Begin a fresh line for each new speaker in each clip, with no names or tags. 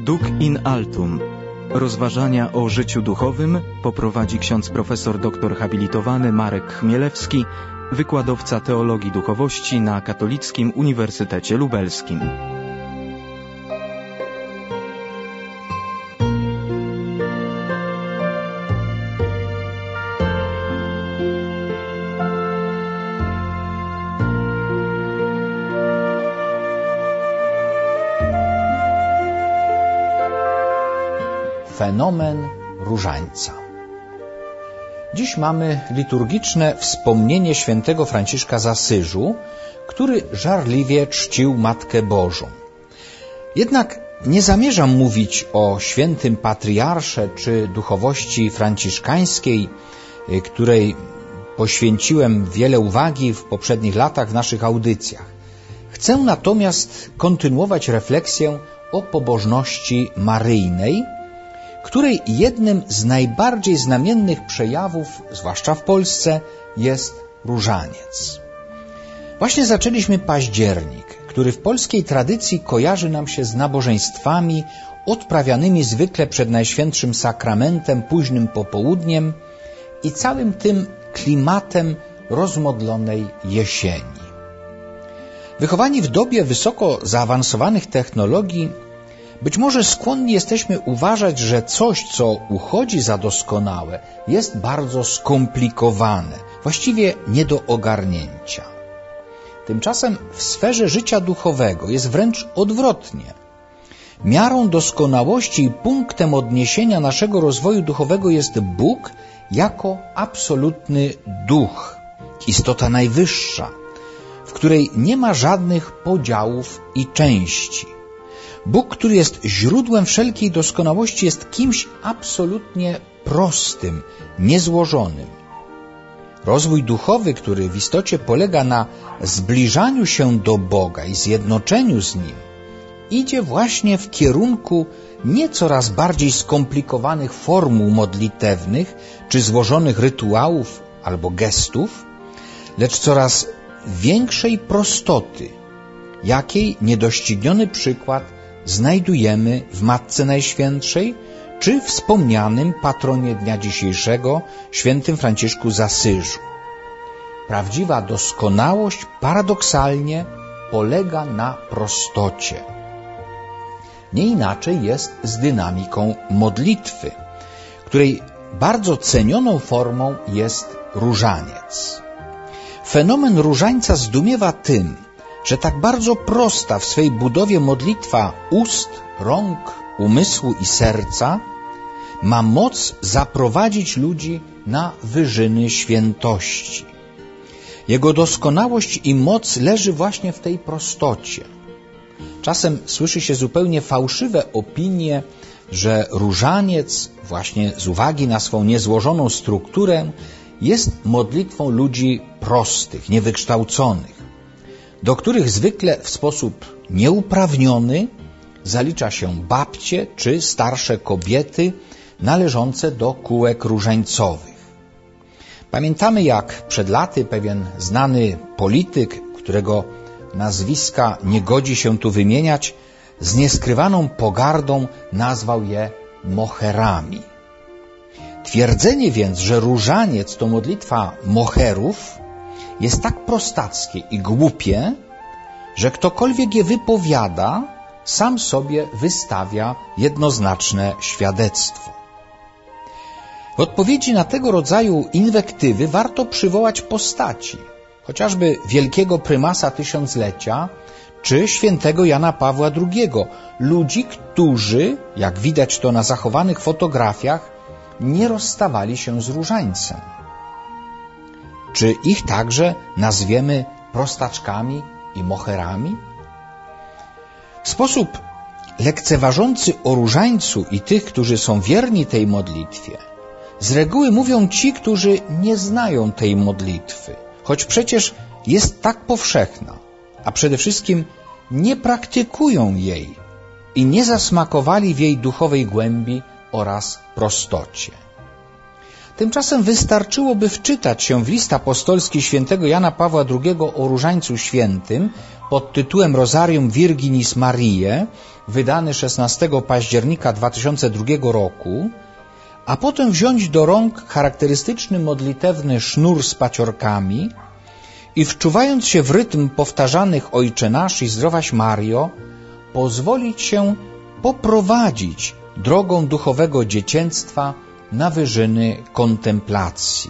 Duc in altum. Rozważania o życiu duchowym poprowadzi ksiądz profesor doktor habilitowany Marek Chmielewski, wykładowca teologii duchowości na Katolickim Uniwersytecie Lubelskim.
Fenomen różańca. Dziś mamy liturgiczne wspomnienie świętego Franciszka z Asyżu, który żarliwie czcił Matkę Bożą. Jednak nie zamierzam mówić o świętym patriarsze czy duchowości franciszkańskiej, której poświęciłem wiele uwagi w poprzednich latach w naszych audycjach. Chcę natomiast kontynuować refleksję o pobożności maryjnej, której jednym z najbardziej znamiennych przejawów, zwłaszcza w Polsce, jest różaniec. Właśnie zaczęliśmy październik, który w polskiej tradycji kojarzy nam się z nabożeństwami odprawianymi zwykle przed Najświętszym Sakramentem późnym popołudniem i całym tym klimatem rozmodlonej jesieni. Wychowani w dobie wysoko zaawansowanych technologii, być może skłonni jesteśmy uważać, że coś, co uchodzi za doskonałe, jest bardzo skomplikowane, właściwie nie do ogarnięcia. Tymczasem w sferze życia duchowego jest wręcz odwrotnie. Miarą doskonałości i punktem odniesienia naszego rozwoju duchowego jest Bóg jako absolutny duch, istota najwyższa, w której nie ma żadnych podziałów i części. Bóg, który jest źródłem wszelkiej doskonałości, jest kimś absolutnie prostym, niezłożonym. Rozwój duchowy, który w istocie polega na zbliżaniu się do Boga i zjednoczeniu z Nim, idzie właśnie w kierunku nie coraz bardziej skomplikowanych formuł modlitewnych czy złożonych rytuałów albo gestów, lecz coraz większej prostoty, jakiej niedościgniony przykład znajdujemy w Matce Najświętszej czy wspomnianym patronie dnia dzisiejszego, świętym Franciszku z Asyżu. Prawdziwa doskonałość paradoksalnie polega na prostocie. Nie inaczej jest z dynamiką modlitwy, której bardzo cenioną formą jest różaniec. Fenomen różańca zdumiewa tym, że tak bardzo prosta w swej budowie modlitwa ust, rąk, umysłu i serca ma moc zaprowadzić ludzi na wyżyny świętości. Jego doskonałość i moc leży właśnie w tej prostocie. Czasem słyszy się zupełnie fałszywe opinie, że różaniec, właśnie z uwagi na swą niezłożoną strukturę, jest modlitwą ludzi prostych, niewykształconych, do których zwykle w sposób nieuprawniony zalicza się babcie czy starsze kobiety należące do kółek różańcowych. Pamiętamy, jak przed laty pewien znany polityk, którego nazwiska nie godzi się tu wymieniać, z nieskrywaną pogardą nazwał je moherami. Twierdzenie więc, że różaniec to modlitwa moherów, jest tak prostackie i głupie, że ktokolwiek je wypowiada, sam sobie wystawia jednoznaczne świadectwo. W odpowiedzi na tego rodzaju inwektywy warto przywołać postaci, chociażby wielkiego prymasa tysiąclecia czy świętego Jana Pawła II, ludzi, którzy, jak widać to na zachowanych fotografiach, nie rozstawali się z różańcem. Czy ich także nazwiemy prostaczkami i moherami? W sposób lekceważący o różańcu i tych, którzy są wierni tej modlitwie, z reguły mówią ci, którzy nie znają tej modlitwy, choć przecież jest tak powszechna, a przede wszystkim nie praktykują jej i nie zasmakowali w jej duchowej głębi oraz prostocie. Tymczasem wystarczyłoby wczytać się w list apostolski świętego Jana Pawła II o Różańcu Świętym pod tytułem Rosarium Virginis Mariae, wydany 16 października 2002 roku, a potem wziąć do rąk charakterystyczny modlitewny sznur z paciorkami i wczuwając się w rytm powtarzanych Ojcze Nasz i Zdrowaś Mario, pozwolić się poprowadzić drogą duchowego dziecięctwa na wyżyny kontemplacji.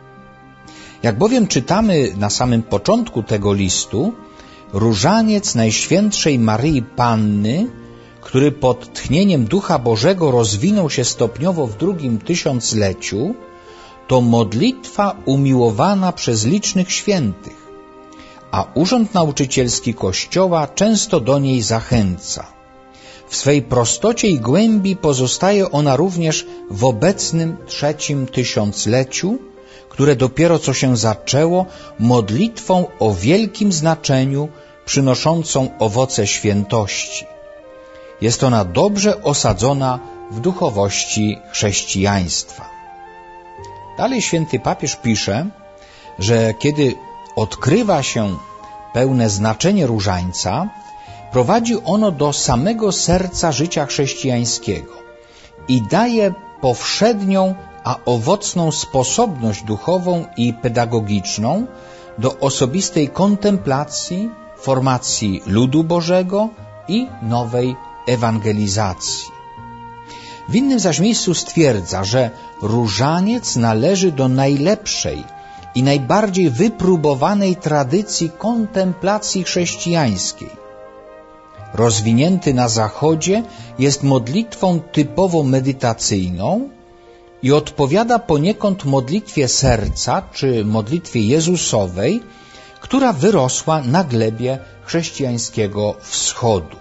Jak bowiem czytamy na samym początku tego listu, różaniec Najświętszej Maryi Panny, który pod tchnieniem Ducha Bożego rozwinął się stopniowo w drugim tysiącleciu, to modlitwa umiłowana przez licznych świętych, a urząd nauczycielski Kościoła często do niej zachęca. W swej prostocie i głębi pozostaje ona również w obecnym trzecim tysiącleciu, które dopiero co się zaczęło, modlitwą o wielkim znaczeniu, przynoszącą owoce świętości. Jest ona dobrze osadzona w duchowości chrześcijaństwa. Dalej święty papież pisze, że kiedy odkrywa się pełne znaczenie różańca, prowadzi ono do samego serca życia chrześcijańskiego i daje powszednią, a owocną sposobność duchową i pedagogiczną do osobistej kontemplacji, formacji ludu Bożego i nowej ewangelizacji. W innym zaś miejscu stwierdza, że różaniec należy do najlepszej i najbardziej wypróbowanej tradycji kontemplacji chrześcijańskiej. Rozwinięty na Zachodzie jest modlitwą typowo medytacyjną i odpowiada poniekąd modlitwie serca czy modlitwie Jezusowej, która wyrosła na glebie chrześcijańskiego wschodu.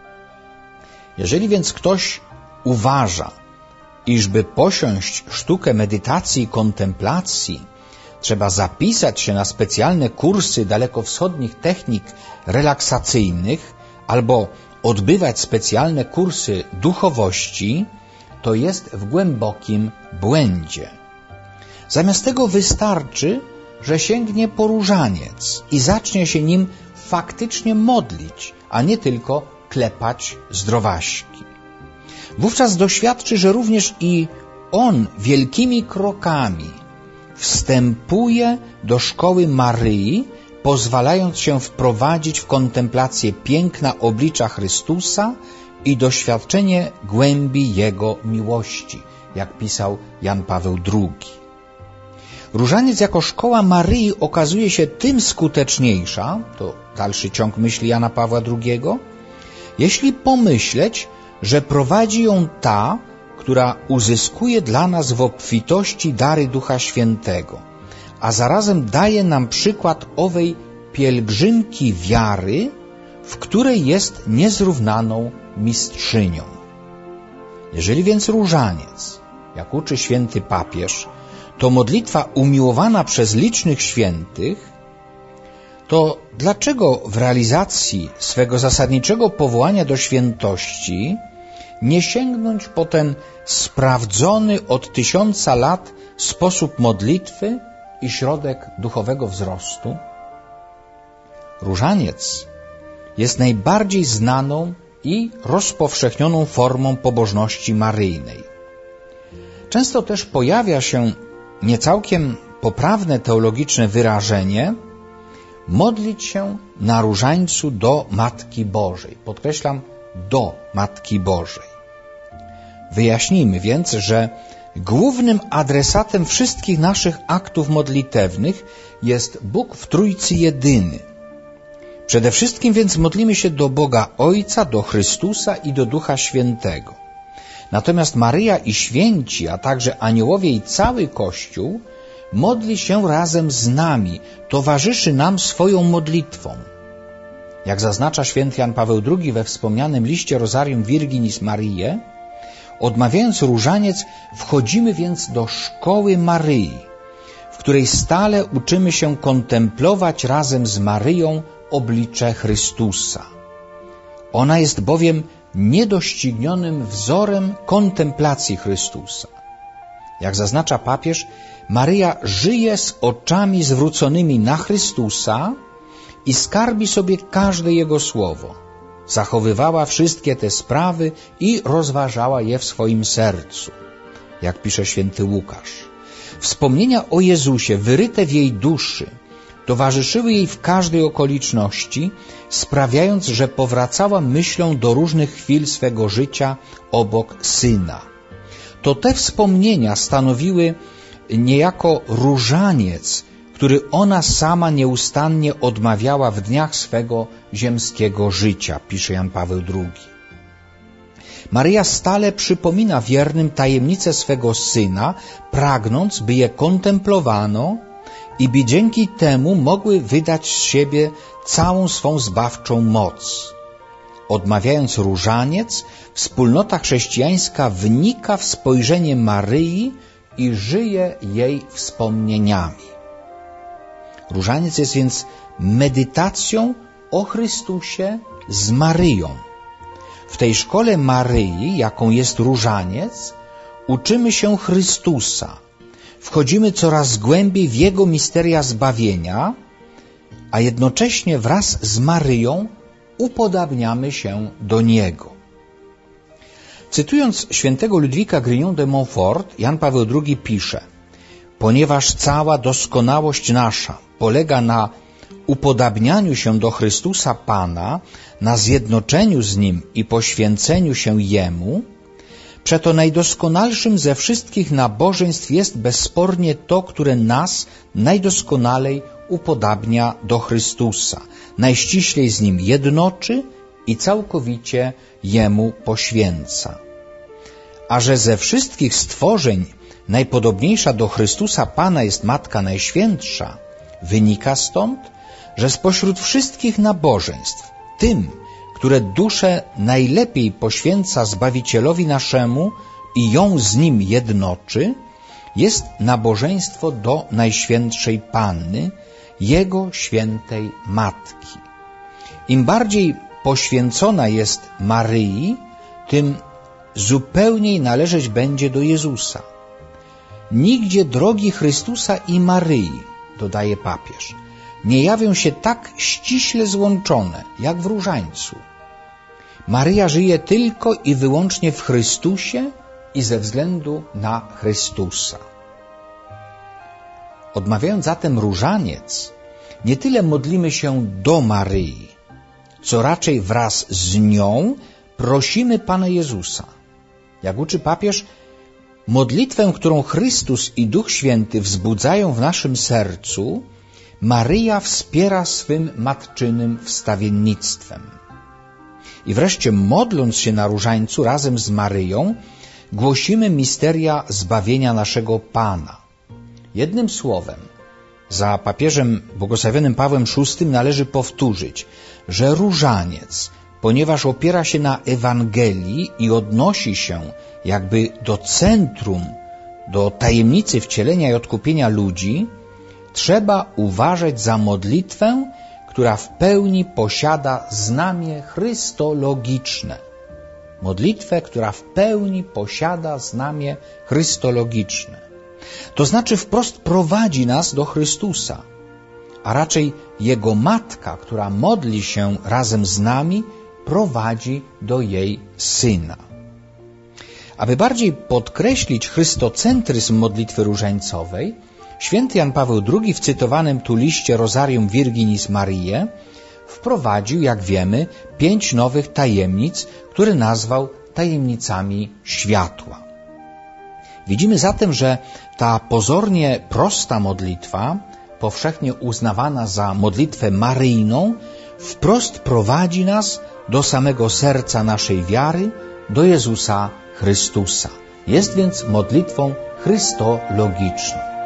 Jeżeli więc ktoś uważa, iżby posiąść sztukę medytacji i kontemplacji, trzeba zapisać się na specjalne kursy dalekowschodnich technik relaksacyjnych albo odbywać specjalne kursy duchowości, to jest w głębokim błędzie. Zamiast tego wystarczy, że sięgnie po różaniec i zacznie się nim faktycznie modlić, a nie tylko klepać zdrowaśki. Wówczas doświadczy, że również i on wielkimi krokami wstępuje do szkoły Maryi, pozwalając się wprowadzić w kontemplację piękna oblicza Chrystusa i doświadczenie głębi Jego miłości, jak pisał Jan Paweł II. Różaniec jako szkoła Maryi okazuje się tym skuteczniejsza, to dalszy ciąg myśli Jana Pawła II, jeśli pomyśleć, że prowadzi ją ta, która uzyskuje dla nas w obfitości dary Ducha Świętego, a zarazem daje nam przykład owej pielgrzymki wiary, w której jest niezrównaną mistrzynią. Jeżeli więc różaniec, jak uczy święty papież, to modlitwa umiłowana przez licznych świętych, to dlaczego w realizacji swego zasadniczego powołania do świętości nie sięgnąć po ten sprawdzony od 1000 lat sposób modlitwy i środek duchowego wzrostu? Różaniec jest najbardziej znaną i rozpowszechnioną formą pobożności maryjnej. Często też pojawia się niecałkiem poprawne teologiczne wyrażenie modlić się na różańcu do Matki Bożej. Podkreślam, do Matki Bożej. Wyjaśnijmy więc, że głównym adresatem wszystkich naszych aktów modlitewnych jest Bóg w Trójcy Jedyny. Przede wszystkim więc modlimy się do Boga Ojca, do Chrystusa i do Ducha Świętego. Natomiast Maryja i święci, a także aniołowie i cały Kościół modli się razem z nami, towarzyszy nam swoją modlitwą. Jak zaznacza święty Jan Paweł II we wspomnianym liście Rosarium Virginis Mariae, odmawiając różaniec, wchodzimy więc do szkoły Maryi, w której stale uczymy się kontemplować razem z Maryją oblicze Chrystusa. Ona jest bowiem niedoścignionym wzorem kontemplacji Chrystusa. Jak zaznacza papież, Maryja żyje z oczami zwróconymi na Chrystusa i skarbi sobie każde Jego słowo. Zachowywała wszystkie te sprawy i rozważała je w swoim sercu. Jak pisze święty Łukasz, wspomnienia o Jezusie wyryte w jej duszy towarzyszyły jej w każdej okoliczności, sprawiając, że powracała myślą do różnych chwil swego życia obok Syna. To te wspomnienia stanowiły niejako różaniec, który ona sama nieustannie odmawiała w dniach swego ziemskiego życia, pisze Jan Paweł II. Maryja stale przypomina wiernym tajemnicę swego Syna, pragnąc, by je kontemplowano i by dzięki temu mogły wydać z siebie całą swą zbawczą moc. Odmawiając różaniec, wspólnota chrześcijańska wnika w spojrzenie Maryi i żyje jej wspomnieniami. Różaniec jest więc medytacją o Chrystusie z Maryją. W tej szkole Maryi, jaką jest różaniec, uczymy się Chrystusa. Wchodzimy coraz głębiej w Jego misteria zbawienia, a jednocześnie wraz z Maryją upodabniamy się do Niego. Cytując świętego Ludwika Grignon de Montfort, Jan Paweł II pisze: ponieważ cała doskonałość nasza polega na upodabnianiu się do Chrystusa Pana, na zjednoczeniu z Nim i poświęceniu się Jemu, przeto najdoskonalszym ze wszystkich nabożeństw jest bezspornie to, które nas najdoskonalej upodabnia do Chrystusa, najściślej z Nim jednoczy i całkowicie Jemu poświęca. A że ze wszystkich stworzeń najpodobniejsza do Chrystusa Pana jest Matka Najświętsza, wynika stąd, że spośród wszystkich nabożeństw tym, które duszę najlepiej poświęca Zbawicielowi naszemu i ją z Nim jednoczy, jest nabożeństwo do Najświętszej Panny, Jego świętej Matki. Im bardziej poświęcona jest Maryi, tym zupełniej należeć będzie do Jezusa. Nigdzie drogi Chrystusa i Maryi, dodaje papież, nie jawią się tak ściśle złączone, jak w różańcu. Maryja żyje tylko i wyłącznie w Chrystusie i ze względu na Chrystusa. Odmawiając zatem różaniec, nie tyle modlimy się do Maryi, co raczej wraz z nią prosimy Pana Jezusa. Jak uczy papież, modlitwę, którą Chrystus i Duch Święty wzbudzają w naszym sercu, Maryja wspiera swym matczynym wstawiennictwem. I wreszcie, modląc się na różańcu razem z Maryją, głosimy misteria zbawienia naszego Pana. Jednym słowem, za papieżem błogosławionym Pawłem VI należy powtórzyć, że różaniec, ponieważ opiera się na Ewangelii i odnosi się jakby do centrum, do tajemnicy wcielenia i odkupienia ludzi, trzeba uważać za modlitwę, która w pełni posiada znamie chrystologiczne. Modlitwę, która w pełni posiada znamie chrystologiczne. To znaczy wprost prowadzi nas do Chrystusa, a raczej Jego Matka, która modli się razem z nami, prowadzi do jej Syna. Aby bardziej podkreślić chrystocentryzm modlitwy różańcowej, święty Jan Paweł II w cytowanym tu liście Rosarium Virginis Mariae wprowadził, jak wiemy, 5 nowych tajemnic, które nazwał tajemnicami światła. Widzimy zatem, że ta pozornie prosta modlitwa, powszechnie uznawana za modlitwę maryjną, wprost prowadzi nas do samego serca naszej wiary, do Jezusa Chrystusa. Jest więc modlitwą chrystologiczną.